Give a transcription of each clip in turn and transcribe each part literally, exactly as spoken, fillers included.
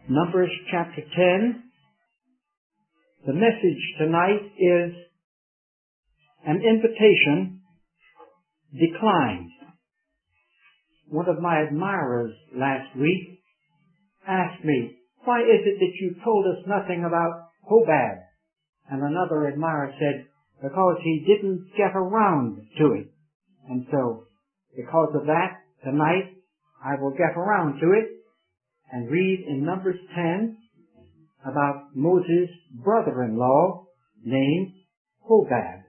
Numbers chapter ten. The message tonight is an invitation declined. One of my admirers last week asked me, why is it that you told us nothing about Hobab? And another admirer said, because he didn't get around to it. And so, because of that, tonight I will get around to it and read in Numbers ten about Moses' brother-in-law named Hobab.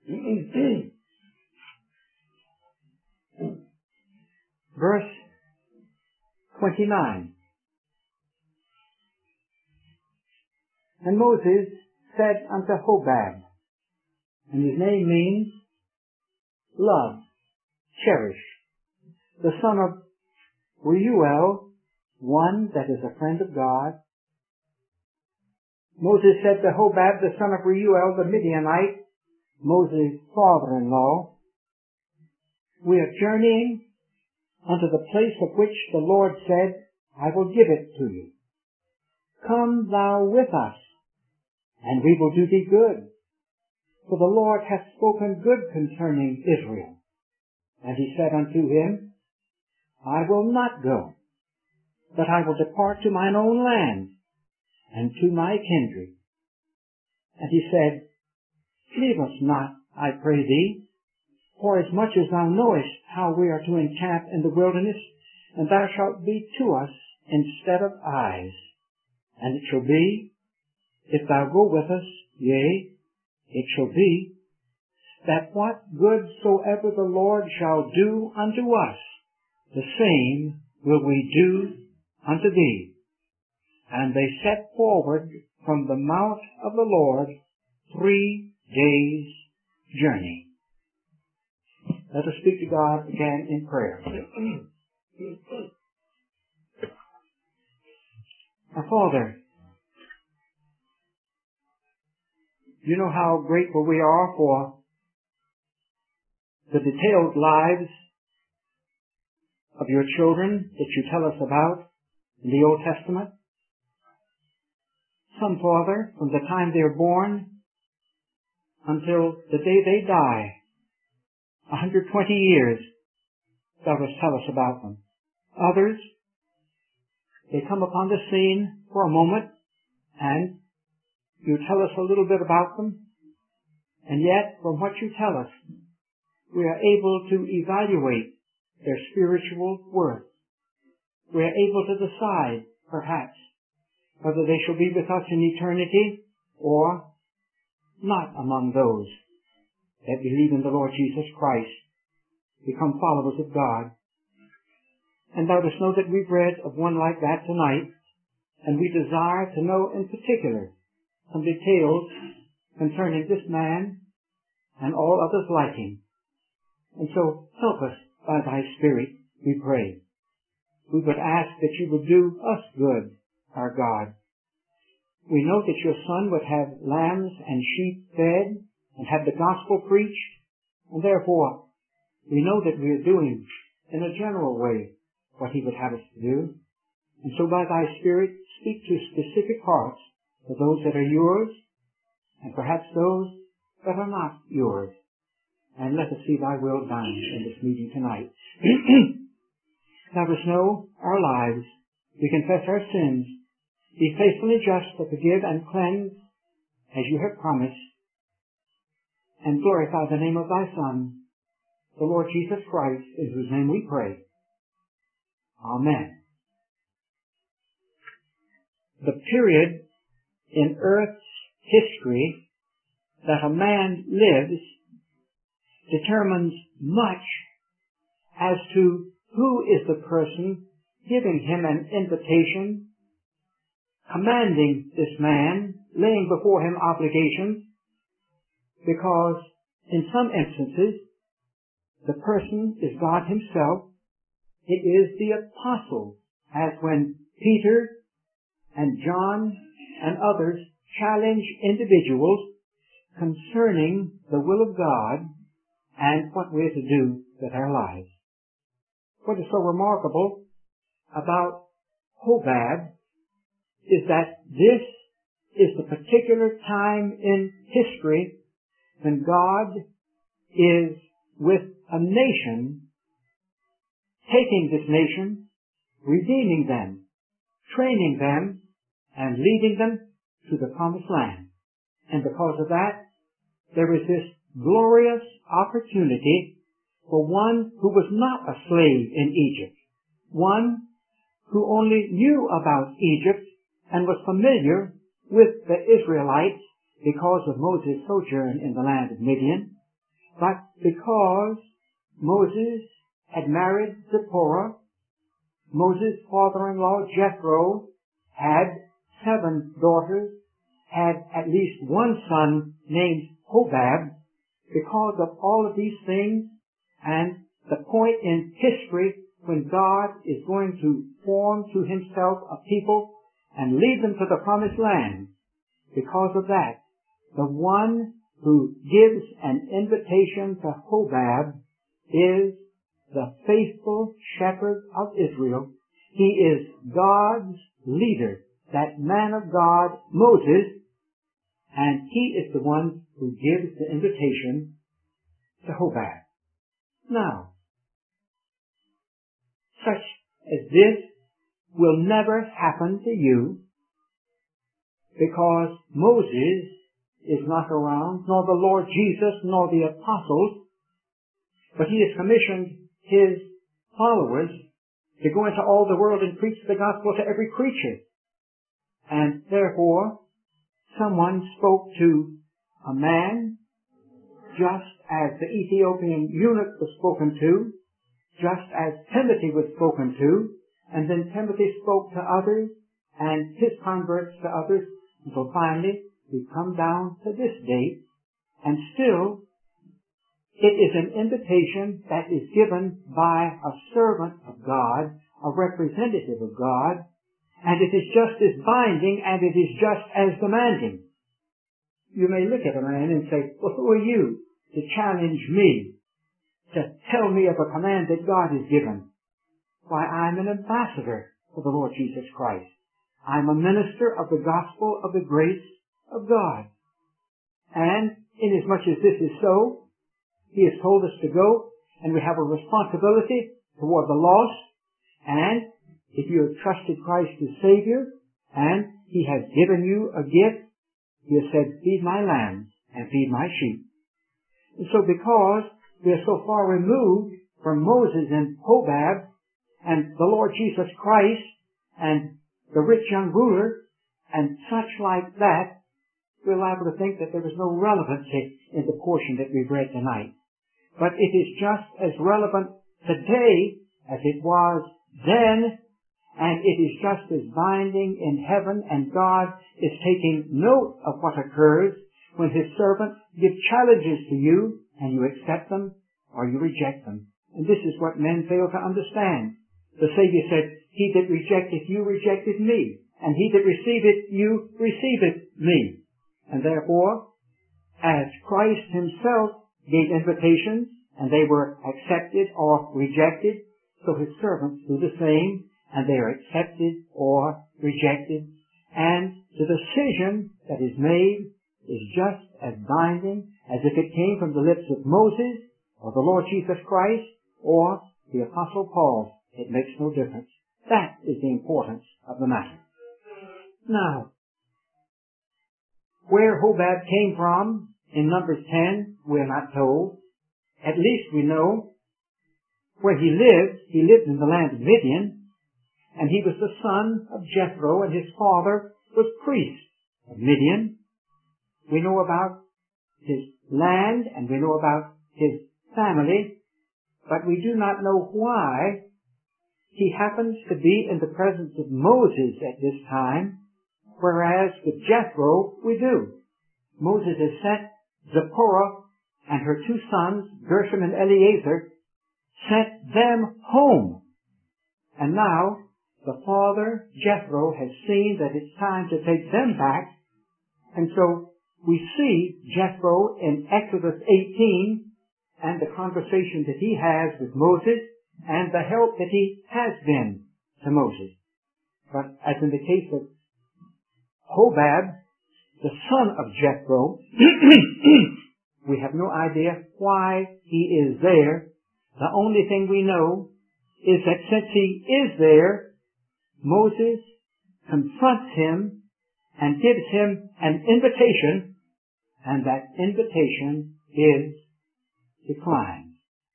Verse twenty-nine. And Moses said unto Hobab, and his name means love, cherish, the son of Reuel, one that is a friend of God. Moses said to Hobab, the son of Reuel, the Midianite, Moses' father-in-law, we are journeying unto the place of which the Lord said, I will give it to you. Come thou with us, and we will do thee good. For the Lord hath spoken good concerning Israel. And he said unto him, I will not go, but I will depart to mine own land, and to my kindred. And he said, leave us not, I pray thee, for as much as thou knowest how we are to encamp in the wilderness, and thou shalt be to us instead of eyes. And it shall be, if thou go with us, yea, it shall be, that what good soever the Lord shall do unto us, the same will we do unto thee. And they set forward from the mount of the Lord three days' journey. Let us speak to God again in prayer. Our Father, you know how grateful we are for the detailed lives of your children that you tell us about in the Old Testament. Some, Father, from the time they are born until the day they die, one hundred twenty years, thou dost tell us about them. Others, they come upon the scene for a moment, and you tell us a little bit about them, and yet, from what you tell us, we are able to evaluate their spiritual worth. We are able to decide, perhaps, whether they shall be with us in eternity or not among those that believe in the Lord Jesus Christ, become followers of God. And thou dost know that we've read of one like that tonight, and we desire to know in particular some details concerning this man and all others like him. And so help us by thy Spirit, we pray. We would ask that you would do us good, our God. We know that your Son would have lambs and sheep fed and have the gospel preached, and therefore we know that we are doing in a general way what he would have us to do. And so by thy Spirit, speak to specific hearts for those that are yours, and perhaps those that are not yours. And let us see thy will done in this meeting tonight. Let us know our lives. We confess our sins. Be faithful and just to forgive and cleanse as you have promised. And glorify the name of thy Son, the Lord Jesus Christ, in whose name we pray. Amen. The period in Earth's history that a man lives determines much as to who is the person giving him an invitation, commanding this man, laying before him obligations, because in some instances the person is God himself. It is the apostle, as when Peter and John and others challenge individuals concerning the will of God and what we are to do with our lives. What is so remarkable about Hobab is that this is the particular time in history when God is with a nation, taking this nation, redeeming them, training them, and leading them to the promised land. And because of that, there is this glorious opportunity for one who was not a slave in Egypt, one who only knew about Egypt and was familiar with the Israelites because of Moses' sojourn in the land of Midian, but because Moses had married Zipporah, Moses' father-in-law Jethro had seven daughters, had at least one son named Hobab. Because of all of these things and the point in history when God is going to form to himself a people and lead them to the promised land, because of that, the one who gives an invitation to Hobab is the faithful shepherd of Israel. He is God's leader, that man of God, Moses, and he is the one who gives the invitation to Hobab. Now, such as this will never happen to you because Moses is not around, nor the Lord Jesus, nor the apostles, but he has commissioned his followers to go into all the world and preach the gospel to every creature. And therefore, someone spoke to a man just as the Ethiopian eunuch was spoken to, just as Timothy was spoken to, and then Timothy spoke to others and his converts to others, until finally we come down to this date, and still it is an invitation that is given by a servant of God, a representative of God, and it is just as binding and it is just as demanding. You may look at a man and say, well, who are you to challenge me, to tell me of a command that God has given? Why, I'm an ambassador for the Lord Jesus Christ. I'm a minister of the gospel of the grace of God. And inasmuch as this is so, he has told us to go, and we have a responsibility toward the lost. And if you have trusted Christ as Savior, and he has given you a gift, he has said, feed my lambs and feed my sheep. And so because we are so far removed from Moses and Hobab and the Lord Jesus Christ and the rich young ruler and such like that, we're liable to think that there is no relevancy in the portion that we've read tonight. But it is just as relevant today as it was then, and it is just as binding in heaven, and God is taking note of what occurs when his servants give challenges to you, and you accept them or you reject them. And this is what men fail to understand. The Savior said, he that rejecteth you rejected me, and he that receiveth you receiveth me. And therefore, as Christ himself gave invitations, and they were accepted or rejected, so his servants do the same, and they are accepted or rejected. And the decision that is made is just as binding as if it came from the lips of Moses, or the Lord Jesus Christ, or the Apostle Paul. It makes no difference. That is the importance of the matter. Now, where Hobab came from in Numbers ten, we're not told. At least we know where he lived. He lived in the land of Midian, and he was the son of Jethro, and his father was priest of Midian. We know about his land, and we know about his family, but we do not know why he happens to be in the presence of Moses at this time, whereas with Jethro we do. Moses has sent Zipporah and her two sons, Gershom and Eleazar, sent them home. And now the father, Jethro, has seen that it's time to take them back. And so we see Jethro in Exodus eighteen and the conversation that he has with Moses and the help that he has been to Moses. But as in the case of Hobab, the son of Jethro, we have no idea why he is there. The only thing we know is that since he is there, Moses confronts him and gives him an invitation, and that invitation is declined.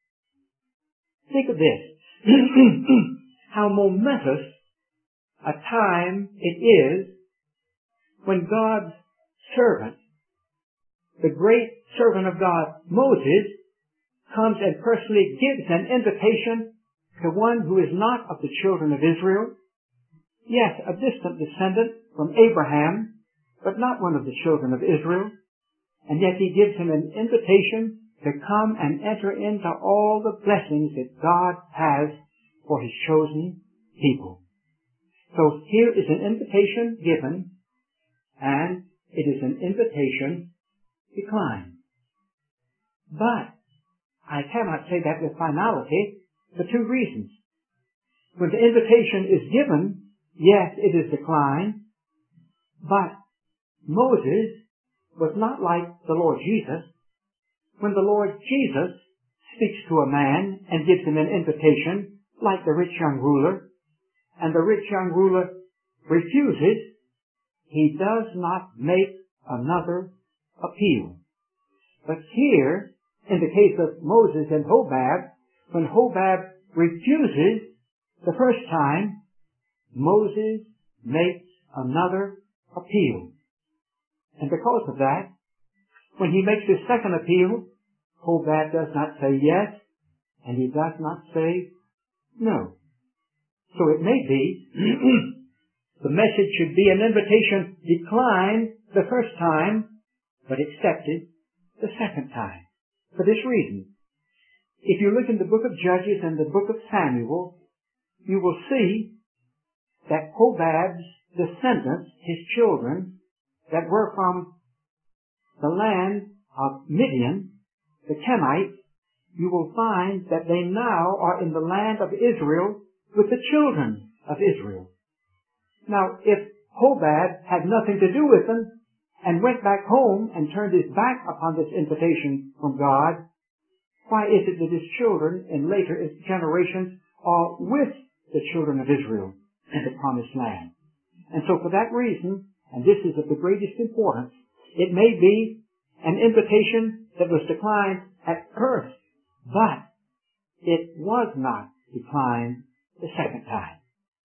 Think of this. How momentous a time it is when God's servant, the great servant of God, Moses, comes and personally gives an invitation to one who is not of the children of Israel. Yes, a distant descendant from Abraham, but not one of the children of Israel. And yet he gives him an invitation to come and enter into all the blessings that God has for his chosen people. So here is an invitation given, and it is an invitation declined. But I cannot say that with finality for two reasons. When the invitation is given, yes, it is declined, but Moses was not like the Lord Jesus. When the Lord Jesus speaks to a man and gives him an invitation, like the rich young ruler, and the rich young ruler refuses, he does not make another appeal. But here, in the case of Moses and Hobab, when Hobab refuses the first time, Moses makes another appeal. And because of that, when he makes his second appeal, Hobab does not say yes, and he does not say no. So it may be the message should be an invitation declined the first time, but accepted the second time. For this reason, if you look in the book of Judges and the book of Samuel, you will see that Hobab's descendants, his children, that were from the land of Midian, the Kenites, you will find that they now are in the land of Israel with the children of Israel. Now, if Hobab had nothing to do with them and went back home and turned his back upon this invitation from God, why is it that his children in later generations are with the children of Israel in the promised land? And so for that reason, and this is of the greatest importance, it may be an invitation that was declined at first, but it was not declined the second time.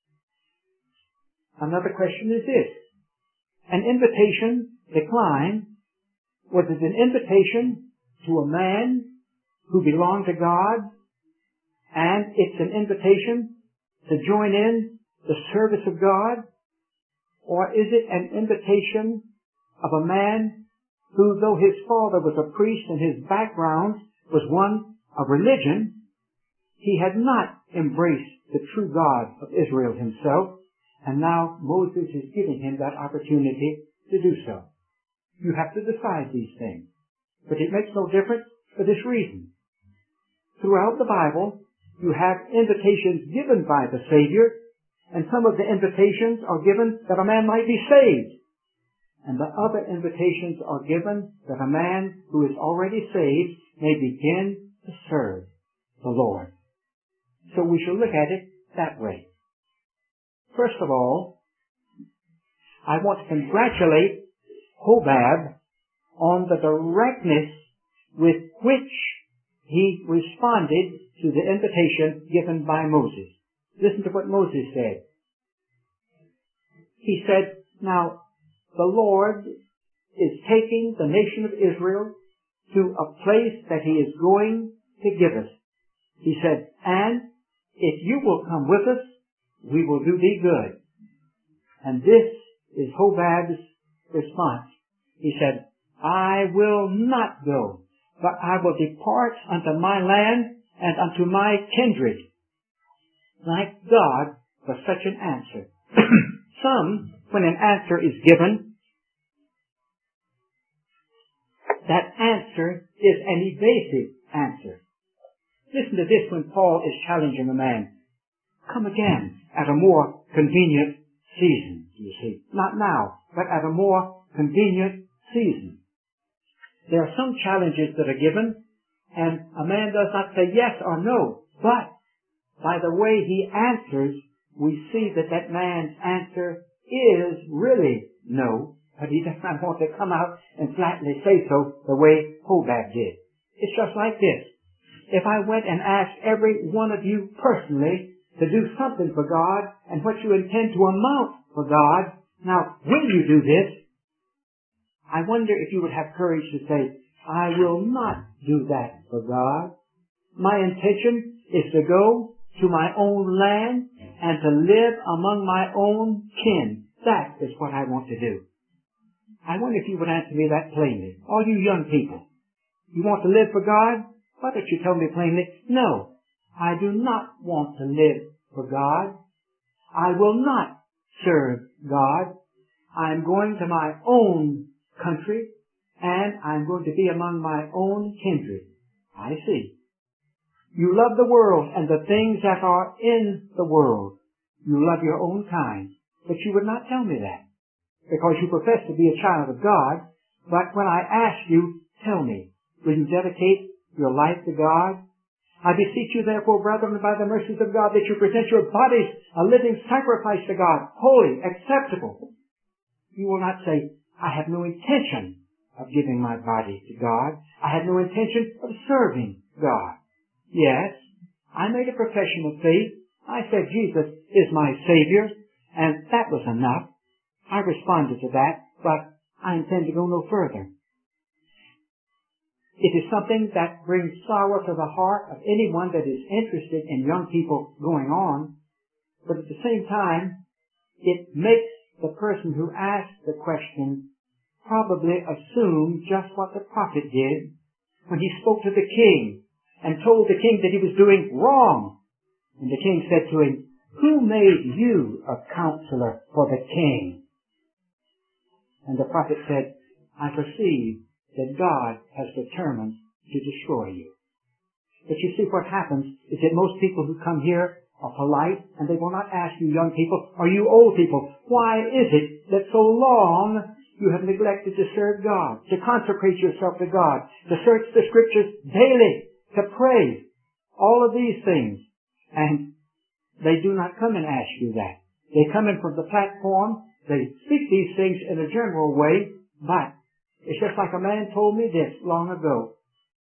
Another question is this. An invitation declined, was it an invitation to a man who belonged to God, and it's an invitation to join in the service of God? Or is it an invitation of a man who, though his father was a priest and his background was one of religion, he had not embraced the true God of Israel himself, and now Moses is giving him that opportunity to do so? You have to decide these things. But it makes no difference for this reason. Throughout the Bible, you have invitations given by the Savior, and some of the invitations are given that a man might be saved. And the other invitations are given that a man who is already saved may begin to serve the Lord. So we shall look at it that way. First of all, I want to congratulate Hobab on the directness with which he responded to the invitation given by Moses. Listen to what Moses said. He said, now, the Lord is taking the nation of Israel to a place that he is going to give us. He said, and if you will come with us, we will do thee good. And this is Hobab's response. He said, I will not go, but I will depart unto my land and unto my kindred. Thank God for such an answer. Some, when an answer is given, that answer is an evasive answer. Listen to this when Paul is challenging a man. Come again at a more convenient season, you see. Not now, but at a more convenient season. There are some challenges that are given, and a man does not say yes or no, but by the way he answers, we see that that man's answer is really no, but he does not want to come out and flatly say so the way Hobab did. It's just like this. If I went and asked every one of you personally to do something for God and what you intend to amount for God, now, will you do this? I wonder if you would have courage to say, I will not do that for God. My intention is to go to my own land and to live among my own kin. That is what I want to do. I wonder if you would answer me that plainly. All you young people, you want to live for God? Why don't you tell me plainly, no, I do not want to live for God. I will not serve God. I'm going to my own country, and I'm going to be among my own kindred. I see. You love the world and the things that are in the world. You love your own kind. But you would not tell me that, because you profess to be a child of God. But when I ask you, tell me, will you dedicate your life to God? I beseech you therefore, brethren, by the mercies of God, that you present your bodies a living sacrifice to God, holy, acceptable. You will not say, I have no intention of giving my body to God. I have no intention of serving God. Yes, I made a profession of faith. I said Jesus is my Savior, and that was enough. I responded to that, but I intend to go no further. It is something that brings sorrow to the heart of anyone that is interested in young people going on, but at the same time, it makes the person who asked the question probably assume just what the prophet did when he spoke to the king and told the king that he was doing wrong. And the king said to him, who made you a counselor for the king? And the prophet said, I perceive that God has determined to destroy you. But you see, what happens is that most people who come here are polite, and they will not ask you young people or you old people, why is it that so long you have neglected to serve God, to consecrate yourself to God, to search the Scriptures daily, to pray, all of these things. And they do not come and ask you that. They come in from the platform, they speak these things in a general way, but it's just like a man told me this long ago.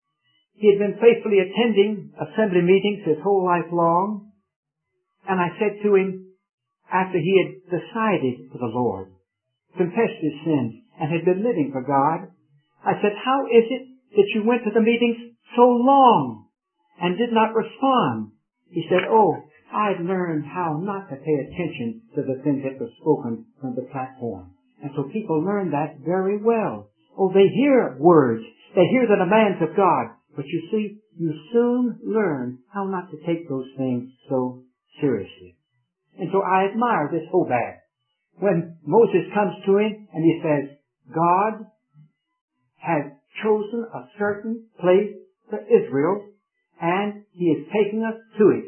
He had been faithfully attending assembly meetings his whole life long, and I said to him, after he had decided for the Lord, confessed his sins, and had been living for God, I said, how is it that you went to the meetings so long and did not respond? He said, oh, I'd learned how not to pay attention to the things that were spoken from the platform. And so people learn that very well. Oh, they hear words. They hear the demands of God. But you see, you soon learn how not to take those things so seriously. And so I admire this Hobab. When Moses comes to him and he says, God has chosen a certain place for Israel, and he is taking us to it.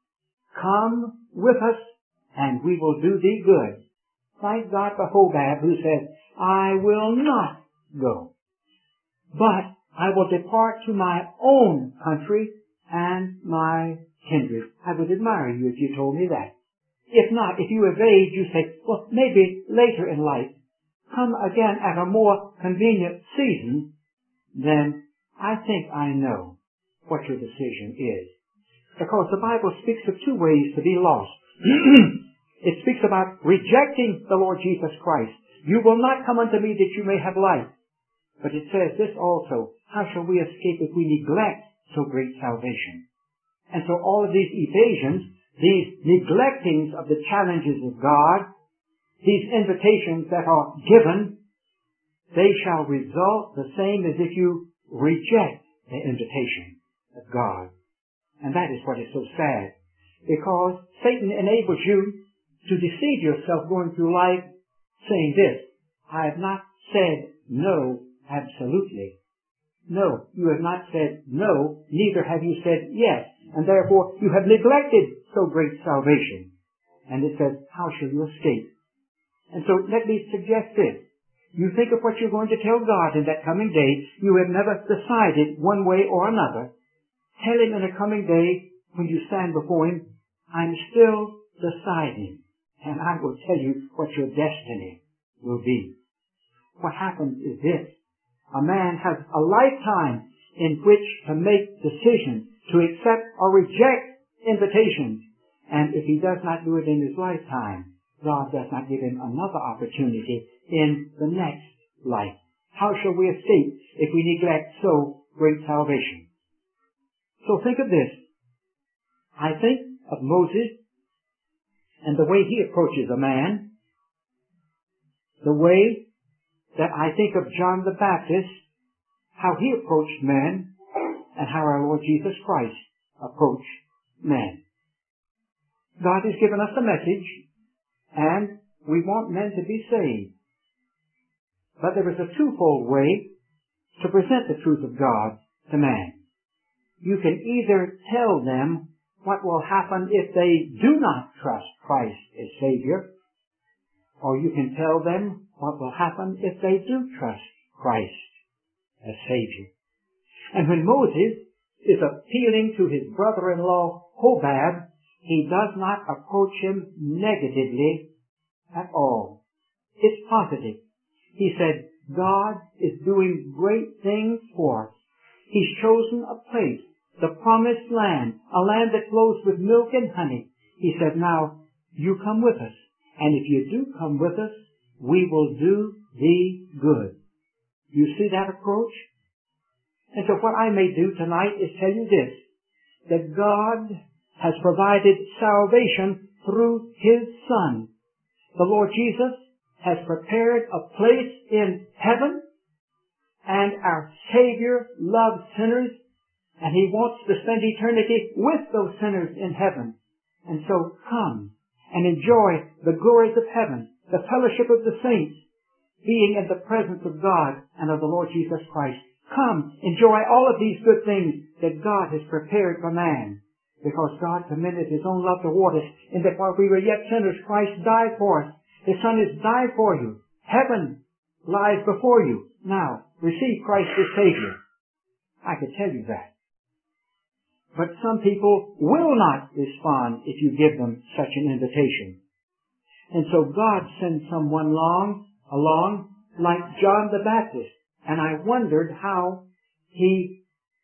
Come with us, and we will do thee good. Thank God for Hobab, who says, I will not go, but I will depart to my own country and my kindred. I would admire you if you told me that. If not, if you evade, you say, well, maybe later in life, come again at a more convenient season, then I think I know what your decision is. Because the Bible speaks of two ways to be lost. It speaks about rejecting the Lord Jesus Christ. You will not come unto me that you may have life. But it says this also, how shall we escape if we neglect so great salvation? And so all of these evasions, these neglectings of the challenges of God, these invitations that are given, they shall result the same as if you reject the invitation of God. And that is what is so sad, because Satan enables you to deceive yourself going through life saying this, I have not said no absolutely. No, you have not said no, neither have you said yes, and therefore you have neglected so great salvation. And it says, how shall you escape? And so so let me suggest this. You think of what you're going to tell God in that coming day. You have never decided one way or another. Tell Him in a coming day when you stand before Him, I'm still deciding, and I will tell you what your destiny will be. What happens is this. A man has a lifetime in which to make decisions, to accept or reject invitations. And if he does not do it in his lifetime, God does not give him another opportunity in the next life. How shall we escape if we neglect so great salvation? So think of this. I think of Moses and the way he approaches a man, the way that I think of John the Baptist, how he approached men, and how our Lord Jesus Christ approached men. God has given us a message, and we want men to be saved. But there is a twofold way to present the truth of God to man. You can either tell them what will happen if they do not trust Christ as Savior, or you can tell them what will happen if they do trust Christ as Savior. And when Moses is appealing to his brother-in-law Hobab, he does not approach him negatively at all. It's positive. He said, God is doing great things for us. He's chosen a place, the promised land, a land that flows with milk and honey. He said, now, you come with us. And if you do come with us, we will do thee good. You see that approach? And so what I may do tonight is tell you this, that God has provided salvation through His Son. The Lord Jesus has prepared a place in heaven, and our Savior loves sinners, and He wants to spend eternity with those sinners in heaven. And so come and enjoy the glories of heaven, the fellowship of the saints, being in the presence of God and of the Lord Jesus Christ. Come, enjoy all of these good things that God has prepared for man, because God commended His own love toward us, in that while we were yet sinners, Christ died for us. His Son has died for you. Heaven lies before you. Now, receive Christ as Savior. I could tell you that. But some people will not respond if you give them such an invitation. And so God sends someone along, along like John the Baptist. And I wondered how he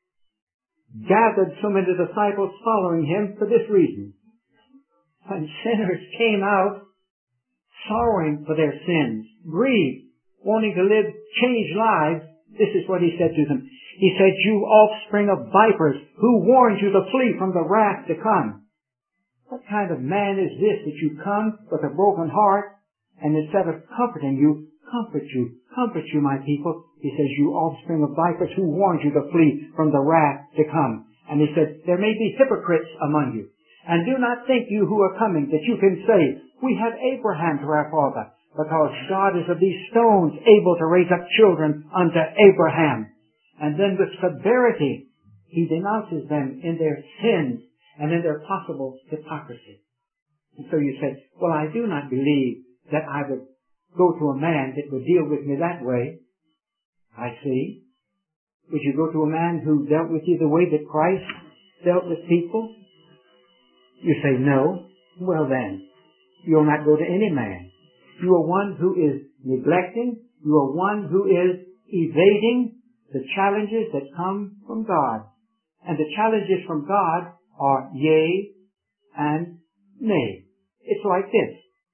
gathered so many disciples following him for this reason. When sinners came out sorrowing for their sins, grieved, wanting to live changed lives, this is what he said to them. He said, you offspring of vipers, who warned you to flee from the wrath to come? What kind of man is this that you come with a broken heart, and instead of comforting you, comfort you, comfort you, my people? He says, you offspring of vipers, who warned you to flee from the wrath to come? And he said, there may be hypocrites among you. And do not think, you who are coming, that you can say, we have Abraham to our father, because God is of these stones able to raise up children unto Abraham. And then with severity, he denounces them in their sins and in their possible hypocrisy. And so you said, well, I do not believe that I would go to a man that would deal with me that way. I see. Would you go to a man who dealt with you the way that Christ dealt with people? You say no. Well then, you'll not go to any man. You are one who is neglecting. You are one who is evading the challenges that come from God. And the challenges from God are yea and nay. It's like this.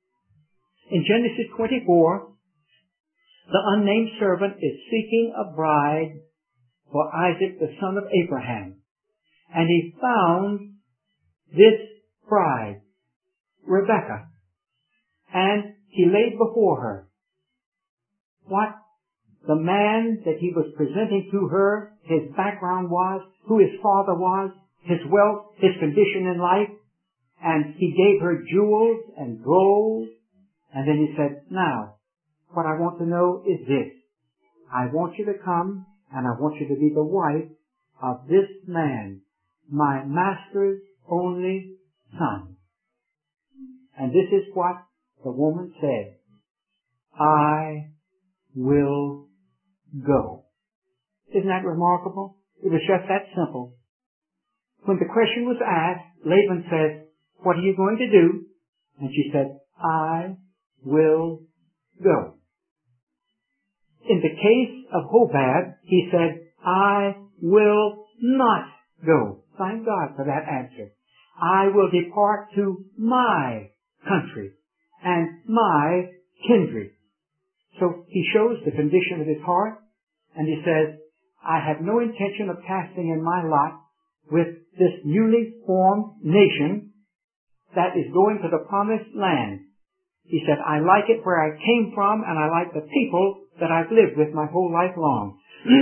In Genesis twenty-four, the unnamed servant is seeking a bride for Isaac, the son of Abraham. And he found this bride, Rebekah, and he laid before her what the man that he was presenting to her, his background was, who his father was, his wealth, his condition in life, and he gave her jewels and gold, and then he said, now, what I want to know is this. I want you to come, and I want you to be the wife of this man, my master's only son. And this is what the woman said. I will go. Isn't that remarkable? It was just that simple. When the question was asked, Laban said, what are you going to do? And she said, I will go. In the case of Hobab, he said, I will not go. Thank God for that answer. I will depart to my country and my kindred. So he shows the condition of his heart, and he says, I have no intention of casting in my lot with this newly formed nation that is going to the promised land. He said, I like it where I came from, and I like the people that I've lived with my whole life long.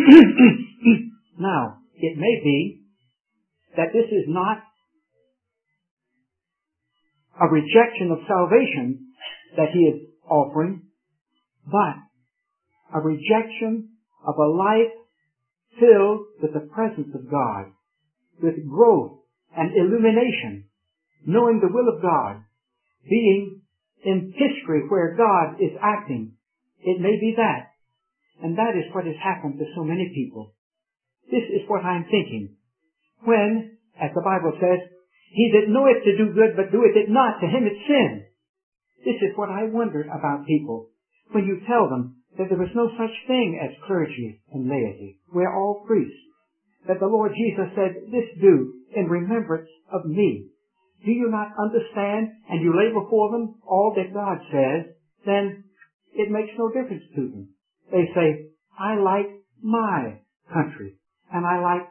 Now, it may be that this is not a rejection of salvation that he is offering, but a rejection of a life filled with the presence of God, with growth and illumination, knowing the will of God, being in history where God is acting. It may be that. And that is what has happened to so many people. This is what I'm thinking. When, as the Bible says, he that knoweth to do good but doeth it not, to him it's sin. This is what I wondered about people. When you tell them that there was no such thing as clergy and laity. We're all priests. That the Lord Jesus said, this do in remembrance of me. Do you not understand, and you lay before them all that God says, then it makes no difference to them. They say, I like my country, and I like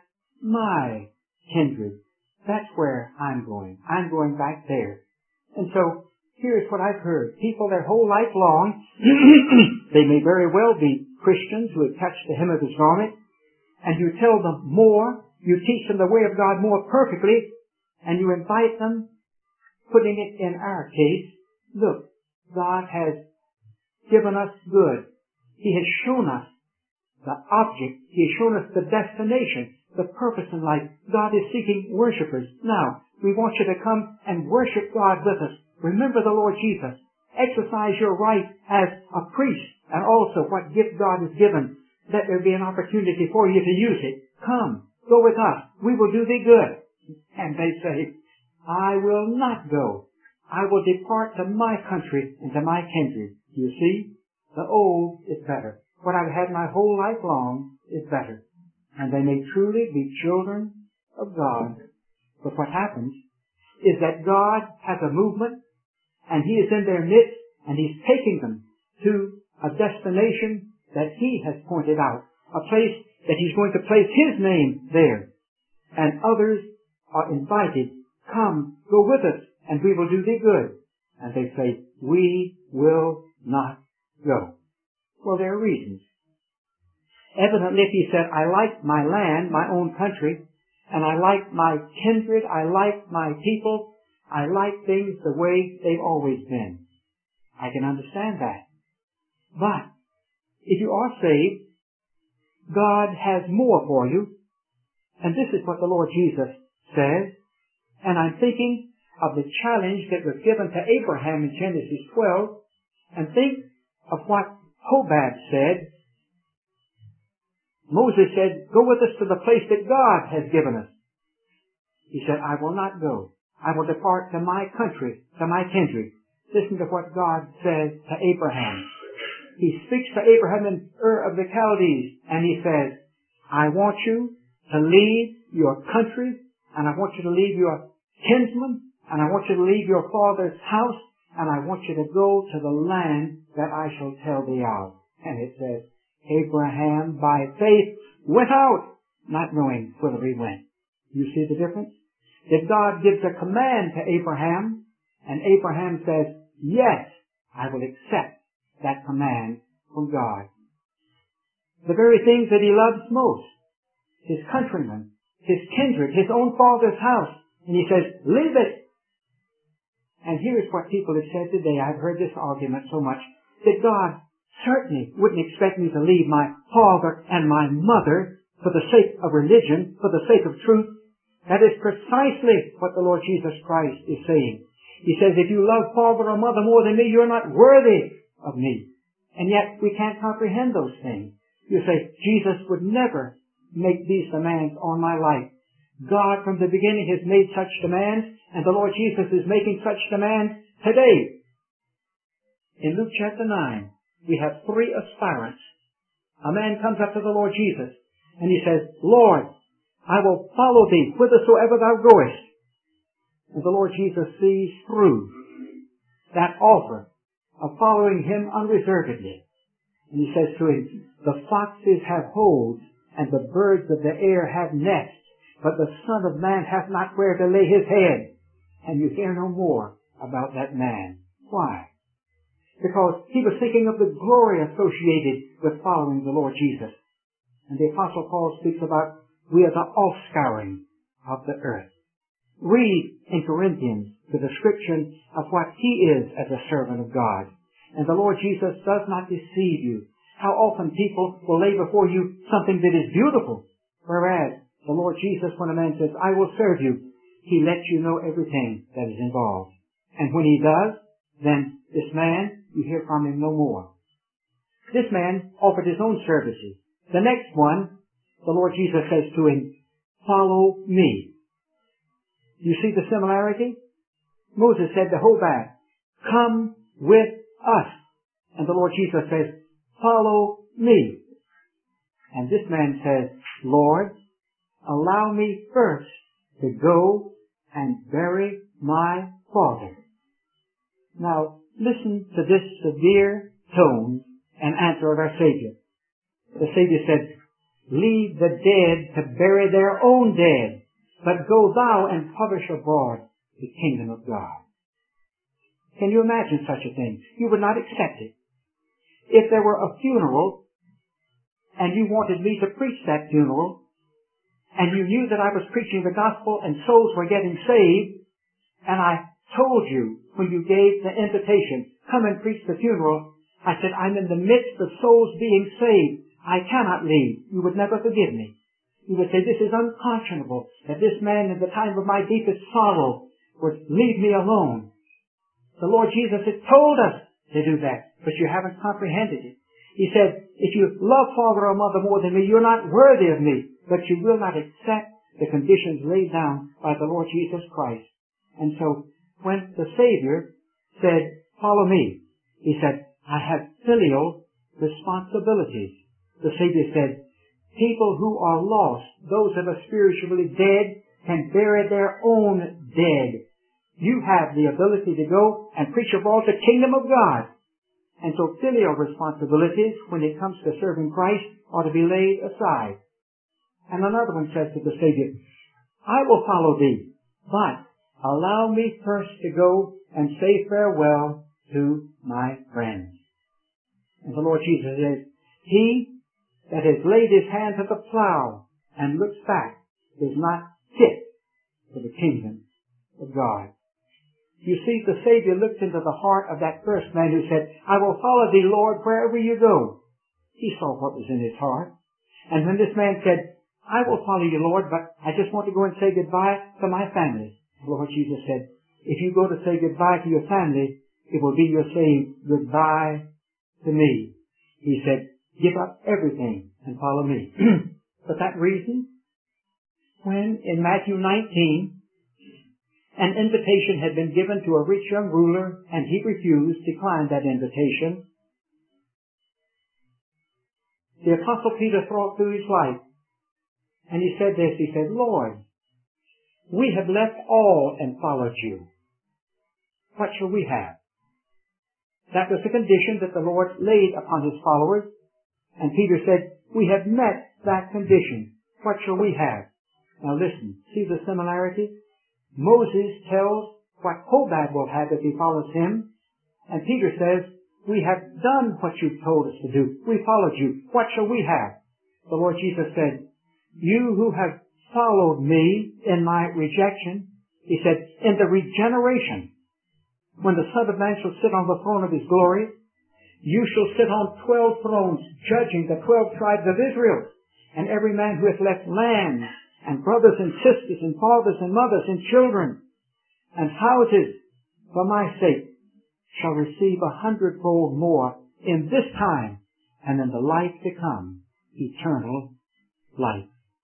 my kindred. That's where I'm going. I'm going back there. And so, here's what I've heard. People their whole life long, they may very well be Christians who have touched the hem of his garment, and you tell them more, you teach them the way of God more perfectly, and you invite them, putting it in our case, look, God has given us good. He has shown us the object. He has shown us the destination, the purpose in life. God is seeking worshipers. Now, we want you to come and worship God with us. Remember the Lord Jesus. Exercise your right as a priest, and also what gift God has given. Let there be an opportunity for you to use it. Come, go with us. We will do thee good. And they say, I will not go. I will depart to my country and to my kindred. You see, the old is better. What I've had my whole life long is better. And they may truly be children of God. But what happens is that God has a movement, and he is in their midst, and he's taking them to a destination that he has pointed out, a place that he's going to place his name there. And others are invited, come, go with us, and we will do thee good. And they say, we will not go. Well, there are reasons. Evidently, if he said, I like my land, my own country, and I like my kindred, I like my people, I like things the way they've always been, I can understand that. But if you are saved, God has more for you. And this is what the Lord Jesus says. And I'm thinking of the challenge that was given to Abraham in Genesis twelve. And think of what Hobab said. Moses said, go with us to the place that God has given us. He said, I will not go. I will depart to my country, to my kindred. Listen to what God says to Abraham. He speaks to Abraham in Ur of the Chaldees, and he says, I want you to leave your country, and I want you to leave your kinsmen, and I want you to leave your father's house, and I want you to go to the land that I shall tell thee of. And it says, Abraham by faith went out, not knowing whither he went. You see the difference? That God gives a command to Abraham, and Abraham says, yes, I will accept that command from God. The very things that he loves most, his countrymen, his kindred, his own father's house, and he says, leave it. And here's what people have said today. I've heard this argument so much, that God certainly wouldn't expect me to leave my father and my mother for the sake of religion, for the sake of truth. That is precisely what the Lord Jesus Christ is saying. He says, if you love father or mother more than me, you're not worthy of me. And yet we can't comprehend those things. You say, Jesus would never make these demands on my life. God from the beginning has made such demands, and the Lord Jesus is making such demands today. In Luke chapter nine, we have three aspirants. A man comes up to the Lord Jesus, and he says, Lord, I will follow thee whithersoever thou goest. And the Lord Jesus sees through that offer of following him unreservedly. And he says to him, the foxes have holes, and the birds of the air have nests, but the Son of Man hath not where to lay his head. And you hear no more about that man. Why? Because he was thinking of the glory associated with following the Lord Jesus. And the Apostle Paul speaks about, we are the offscouring of the earth. Read in Corinthians the description of what he is as a servant of God. And the Lord Jesus does not deceive you. How often people will lay before you something that is beautiful, whereas the Lord Jesus, when a man says, I will serve you, he lets you know everything that is involved. And when he does, then this man, you hear from him no more. This man offered his own services. The next one, the Lord Jesus says to him, follow me. You see the similarity? Moses said to Hobab, come with us. And the Lord Jesus says, follow me. And this man says, Lord, allow me first to go and bury my father. Now, listen to this severe tone and answer of our Savior. The Savior said, leave the dead to bury their own dead, but go thou and publish abroad the kingdom of God. Can you imagine such a thing? You would not accept it. If there were a funeral and you wanted me to preach that funeral, and you knew that I was preaching the gospel and souls were getting saved, and I told you when you gave the invitation, come and preach the funeral, I said, I'm in the midst of souls being saved. I cannot leave. You would never forgive me. You would say, this is unconscionable that this man in the time of my deepest sorrow would leave me alone. The Lord Jesus had told us to do that, but you haven't comprehended it. He said, if you love father or mother more than me, you're not worthy of me, but you will not accept the conditions laid down by the Lord Jesus Christ. And so, when the Savior said, follow me, he said, I have filial responsibilities. The Savior said, people who are lost, those that are spiritually dead, can bury their own dead. You have the ability to go and preach abroad the kingdom of God. And so filial responsibilities, when it comes to serving Christ, ought to be laid aside. And another one says to the Savior, I will follow thee, but allow me first to go and say farewell to my friends. And the Lord Jesus says, he that has laid his hand to the plow and looks back is not fit for the kingdom of God. You see, the Savior looked into the heart of that first man who said, I will follow thee, Lord, wherever you go. He saw what was in his heart. And when this man said, I will follow you, Lord, but I just want to go and say goodbye to my family. The Lord Jesus said, if you go to say goodbye to your family, it will be your saying goodbye to me. He said, give up everything and follow me. For that reason, when in Matthew nineteen, an invitation had been given to a rich young ruler, and he refused, declined that invitation, the Apostle Peter thought through his life, and he said this, he said, Lord, we have left all and followed you. What shall we have? That was the condition that the Lord laid upon his followers, and Peter said, we have met that condition. What shall we have? Now listen, see the similarity? Moses tells what Hobab will have if he follows him. And Peter says, we have done what you've told us to do. We followed you. What shall we have? The Lord Jesus said, you who have followed me in my rejection, he said, in the regeneration, when the Son of Man shall sit on the throne of his glory, you shall sit on twelve thrones, judging the twelve tribes of Israel. And every man who hath left lands, and brothers and sisters, and fathers and mothers, and children, and houses, for my sake, shall receive a hundredfold more in this time and in the life to come, eternal life.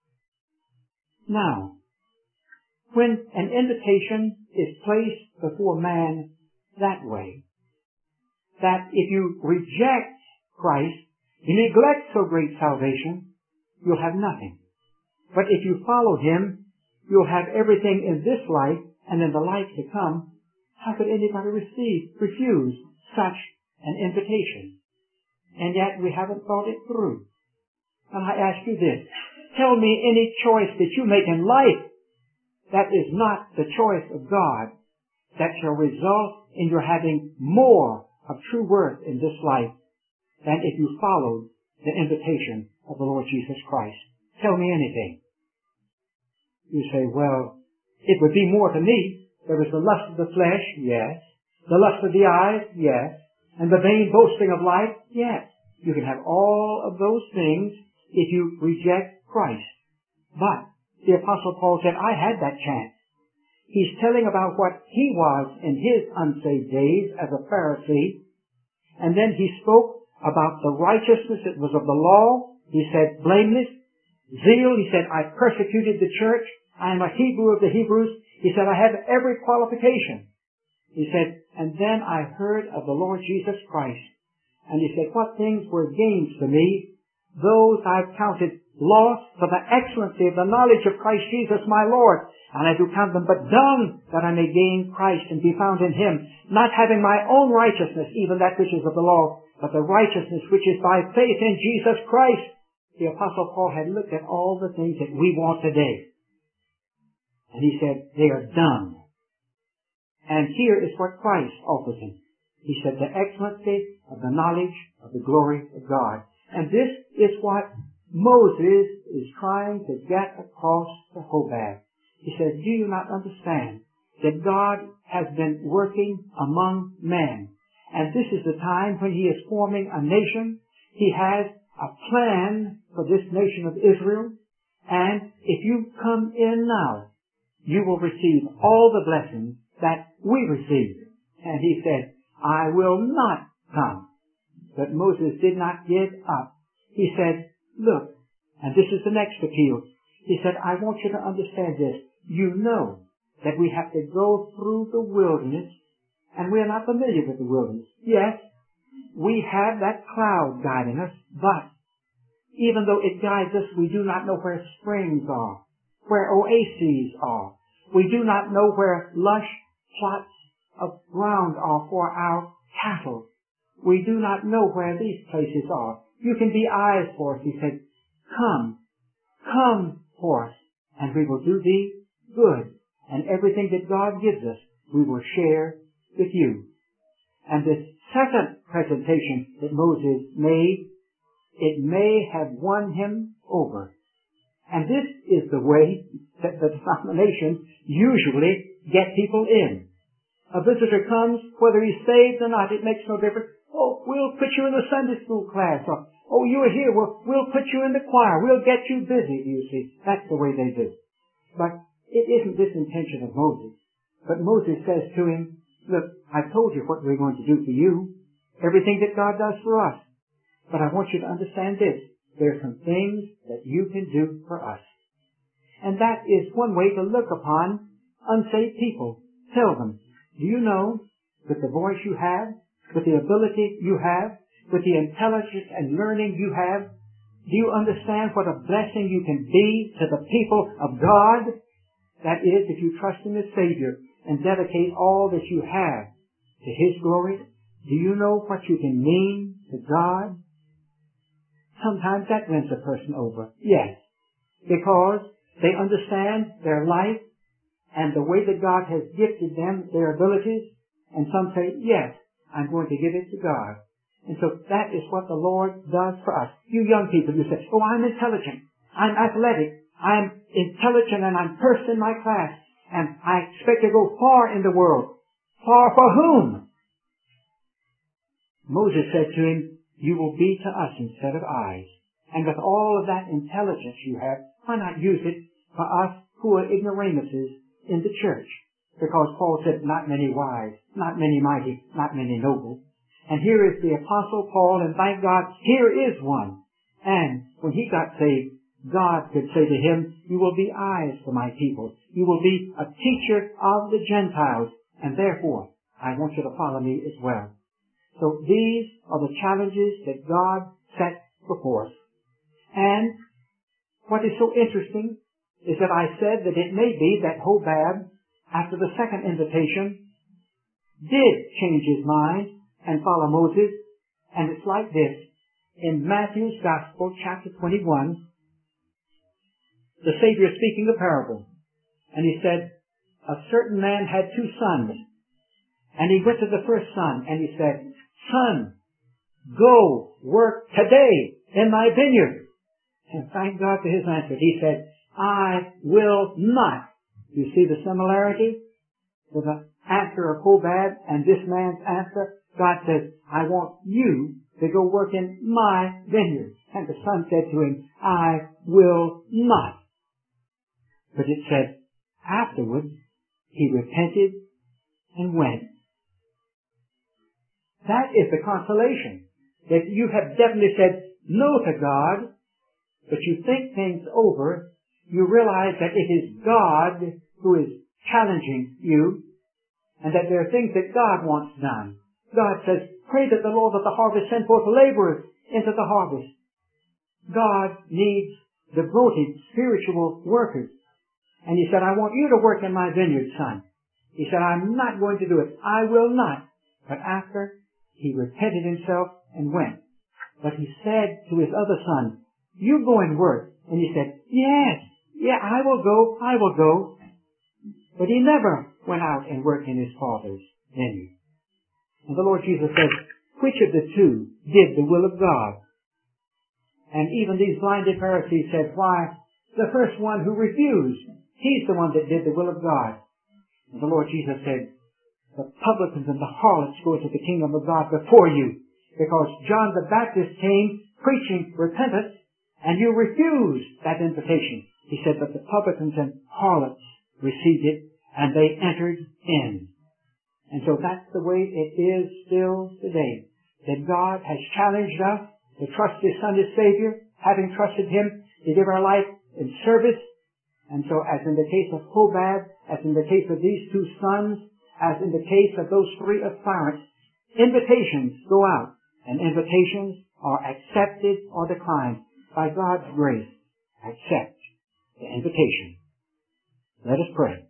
Now, when an invitation is placed before man that way, that if you reject Christ, you neglect so great salvation, you'll have nothing. But if you follow Him, you'll have everything in this life and in the life to come. How could anybody receive, refuse such an invitation? And yet we haven't thought it through. And I ask you this, tell me any choice that you make in life that is not the choice of God that shall result in your having more of true worth in this life than if you followed the invitation of the Lord Jesus Christ. Tell me anything. You say, well, it would be more to me. There was the lust of the flesh, yes. The lust of the eyes, yes. And the vain boasting of life, yes. You can have all of those things if you reject Christ. But the Apostle Paul said, I had that chance. He's telling about what he was in his unsaved days as a Pharisee. And then he spoke about the righteousness that was of the law. He said, blameless. Zeal, he said, I persecuted the church. I am a Hebrew of the Hebrews. He said, I have every qualification. He said, and then I heard of the Lord Jesus Christ. And he said, what things were gains to me, those I've counted loss for the excellency of the knowledge of Christ Jesus my Lord. And I do count them but dung, that I may gain Christ and be found in Him, not having my own righteousness, even that which is of the law, but the righteousness which is by faith in Jesus Christ. The Apostle Paul had looked at all the things that we want today. And he said, they are dung. And here is what Christ offers him. He said, the excellency of the knowledge of the glory of God. And this is what Moses is trying to get across to Hobab. He says, do you not understand that God has been working among men? And this is the time when He is forming a nation. He has a plan for this nation of Israel. And if you come in now, you will receive all the blessings that we received. And he said, I will not come. But Moses did not give up. He said, look, and this is the next appeal. He said, I want you to understand this. You know that we have to go through the wilderness, and we are not familiar with the wilderness. Yes, we have that cloud guiding us, but even though it guides us, we do not know where springs are, where oases are. We do not know where lush plots of ground are for our cattle. We do not know where these places are. You can be eyes for us. He said, come, come for us, and we will do thee good. And everything that God gives us, we will share with you. And this second presentation that Moses made, it may have won him over. And this is the way that the denominations usually get people in. A visitor comes, whether he's saved or not, it makes no difference. Oh, we'll put you in the Sunday school class. Or, oh, you're here, we'll, we'll put you in the choir. We'll get you busy, you see. That's the way they do. But it isn't this intention of Moses. But Moses says to him, look, I've told you what we're going to do for you. Everything that God does for us. But I want you to understand this. There are some things that you can do for us. And that is one way to look upon unsaved people. Tell them, do you know, with the voice you have, with the ability you have, with the intelligence and learning you have, do you understand what a blessing you can be to the people of God? That is, if you trust in the Savior and dedicate all that you have to His glory. Do you know what you can mean to God? Sometimes that wins a person over. Yes. Because they understand their life and the way that God has gifted them, their abilities. And some say, yes, I'm going to give it to God. And so that is what the Lord does for us. You young people, you say, oh, I'm intelligent. I'm athletic. I'm intelligent and I'm first in my class. And I expect to go far in the world. Far for whom? Moses said to him, you will be to us instead of eyes. And with all of that intelligence you have, why not use it for us who are ignoramuses in the church? Because Paul said, not many wise, not many mighty, not many noble. And here is the Apostle Paul, and thank God, here is one. And when he got saved, God could say to him, you will be eyes for my people. You will be a teacher of the Gentiles, and therefore, I want you to follow me as well. So these are the challenges that God set before us. And what is so interesting is that I said that it may be that Hobab, after the second invitation, did change his mind and follow Moses. And it's like this. In Matthew's Gospel, chapter twenty-one, the Savior is speaking a parable. And he said, a certain man had two sons. And he went to the first son and he said, son, go work today in my vineyard. And thank God for his answer. He said, I will not. You see the similarity to the answer of Hobab and this man's answer? God says, I want you to go work in my vineyard. And the son said to him, I will not. But it said, afterwards, he repented and went. That is the consolation. That you have definitely said no to God, but you think things over, you realize that it is God who is challenging you, and that there are things that God wants done. God says, pray that the Lord of the harvest send forth laborers into the harvest. God needs devoted spiritual workers. And he said, I want you to work in my vineyard, son. He said, I'm not going to do it. I will not. But after he repented himself and went. But he said to his other son, you go and work. And he said, yes, yeah, I will go, I will go. But he never went out and worked in his father's vineyard. And the Lord Jesus said, which of the two did the will of God? And even these blinded Pharisees said, why, the first one who refused, he's the one that did the will of God. And the Lord Jesus said, the publicans and the harlots go into the kingdom of God before you, because John the Baptist came preaching repentance, and you refused that invitation. He said, but the publicans and harlots received it, and they entered in. And so that's the way it is still today. That God has challenged us to trust His Son as Savior, having trusted Him to give our life in service. And so as in the case of Hobab, as in the case of these two sons, as in the case of those three aspirants, invitations go out, and invitations are accepted or declined. By God's grace, accept the invitation. Let us pray.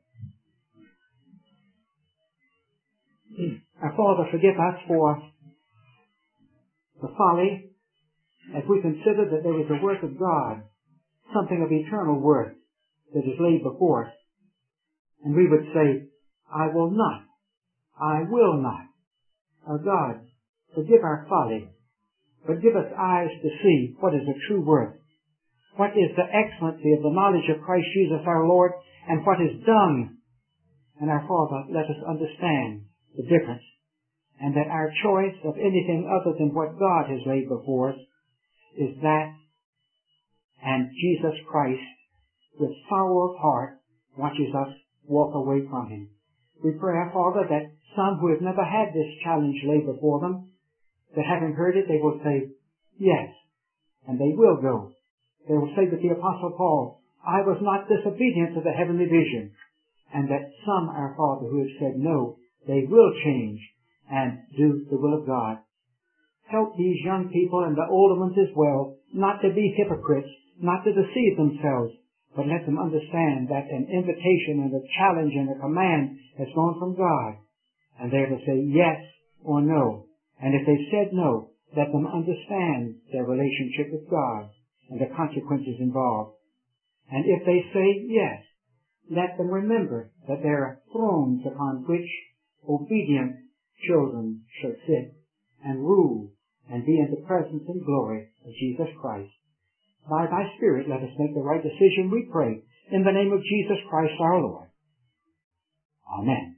Our Father, forgive us for the folly as we consider that there is a work of God, something of eternal worth that is laid before us. And we would say, I will not. I will not. Our God, forgive our folly, but give us eyes to see what is the true worth. What is the excellency of the knowledge of Christ Jesus our Lord, and what is done. And our Father, let us understand the difference, and that our choice of anything other than what God has laid before us is that, and Jesus Christ, with sorrow of heart, watches us walk away from Him. We pray, our Father, that some who have never had this challenge laid before them, that having heard it, they will say, yes, and they will go. They will say with the Apostle Paul, I was not disobedient to the heavenly vision. And that some, our Father, who have said no, they will change and do the will of God. Help these young people and the older ones as well not to be hypocrites, not to deceive themselves, but let them understand that an invitation and a challenge and a command has gone from God. And they will say yes or no. And if they said no, let them understand their relationship with God and the consequences involved. And if they say yes, let them remember that there are thrones upon which obedient children shall sit and rule and be in the presence and glory of Jesus Christ. By Thy Spirit, let us make the right decision, we pray, in the name of Jesus Christ our Lord. Amen.